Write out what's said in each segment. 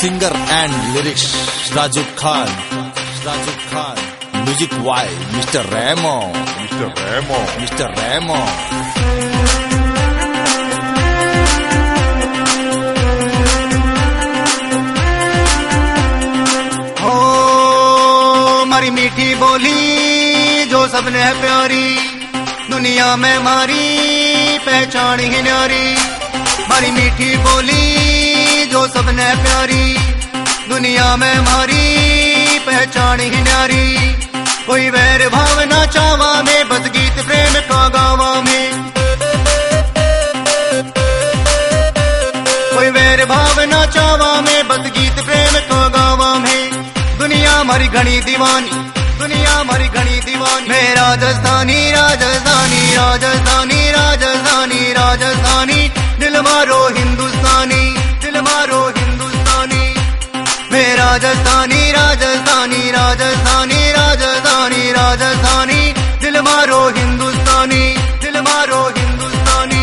Singer and lyrics Raju Khan. Music by Mr. Ramo. हमारी मीठी बोली जो सबने है प्यारी, दुनिया में हमारी पहचान ही न्यारी। हमारी मीठी बोली जो सबने है प्यारी, दुनिया में हमारी पहचान ही न्यारी। कोई वैर भावना चावा में, बस गीत प्रेम का गावा में। कोई वैर भावना चावा में, बस गीत प्रेम का गावा में। दुनिया हमारी घनी दीवानी, दुनिया हमारी घनी दीवानी। मैं राजस्थानी राजस्थानी राजस्थानी राजस्थानी राजस्थानी, दिल मारो हिंदुस्तानी, दिल मारो हिंदुस्तानी। मैं राजस्थानी राजस्थानी राजस्थानी राजस्थानी राजस्थानी, दिल मारो हिंदुस्तानी, दिल मारो हिंदुस्तानी।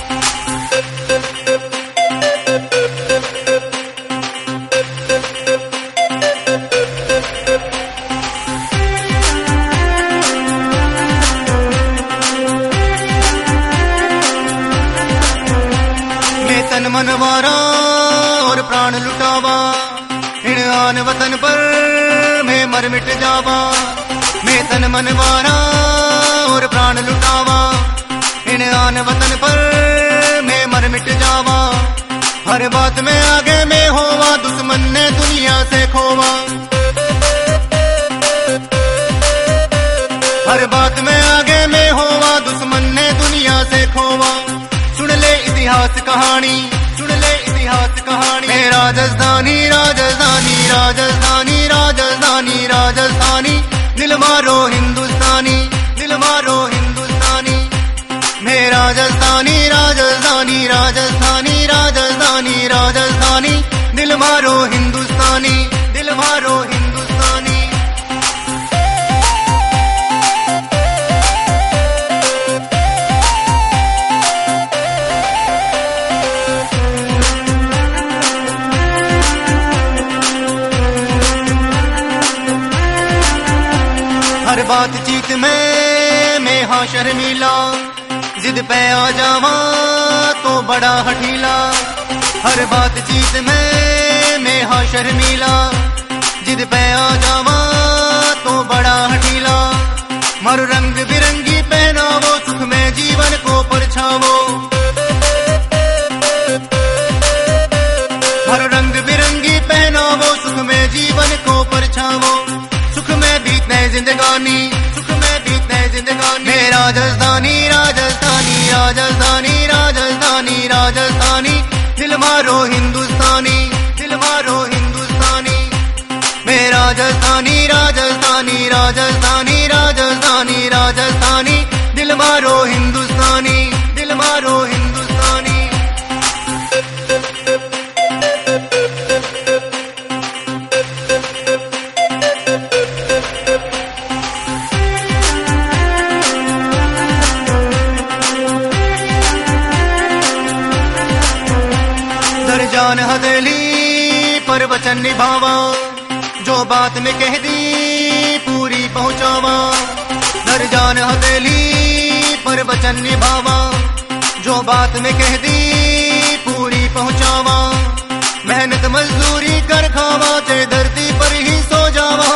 तन मनवारा और प्राण लुटावा, इन आन वतन पर मैं मर मिट जावा। मैं तन मनवारा और प्राण लुटावा, इन आन वतन पर मैं मर मिट जावा। हर बात में आगे मैं होवा, दुश्मन ने दुनिया से खोवा। हर बात में आगे मैं होवा, दुश्मन ने दुनिया से खोवा। सुन ले इतिहास कहानी, सुन ले इतिहास कहानी। मैं राजस्थानी राजस्थानी राजस्थानी राजस्थानी राजस्थानी, दिल मारो हिंदुस्तानी, दिल मारो हिंदुस्तानी। मैं राजस्थानी राजस्थानी राजस्थानी राजस्थानी राजस्थानी, दिल मारो हिंदुस्तानी, दिल मारो हिंदुस्तानी। हर बातचीत में मैं हाँ शर्मीला, जिद पे आ जावा तो बड़ा हठीला। हर बातचीत में मैं हाँ शर्मीला, जिद पे आ जावा तो बड़ा हठीला। मारो रंग बिरंगी पहनावो, सुख में जीवन को परछावो। हर रंग बिरंगी पहनावो, सुख में जीवन को परछावो। सुख में बीतने जिंदगानी, सुख में बीतने जिंदगानी। मैं राजस्थानी राजस्थानी राजस्थानी राजस्थानी राजस्थानी, दिल मारो हिंदुस्तानी, दिल मारो हिंदुस्तानी। मैं राजस्थानी राजस्थानी राजस्थानी राजस्थानी राजस्थानी, दिल मारो हिंदुस्तानी, दिल मारो हिंदुस्तानी। जान हथेली पर वचन निभावा, जो बात में कह दी पूरी पहुंचावा। दर जान हथेली पर वचन निभावा, जो बात में कह दी पूरी पहुंचावा। मेहनत मजदूरी कर खावा, चाहे धरती पर ही सो जावा।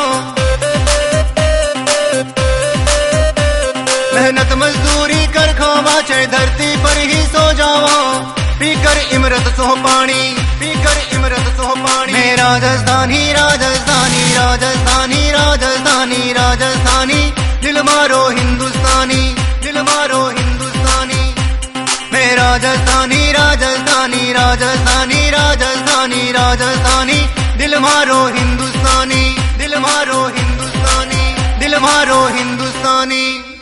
मेहनत मजदूरी कर खावा, चाहे धरती पर ही सो जावा। पीकर इमरत सोह पानी, पीकर इमरत सोह पानी। मैं राजस्थानी राजस्थानी राजस्थानी राजस्थानी राजस्थानी, दिल मारो हिंदुस्तानी, दिल मारो हिंदुस्तानी। मैं राजस्थानी राजस्थानी राजस्थानी राजस्थानी राजस्थानी, दिल मारो हिंदुस्तानी, दिल मारो हिंदुस्तानी, दिल मारो हिंदुस्तानी।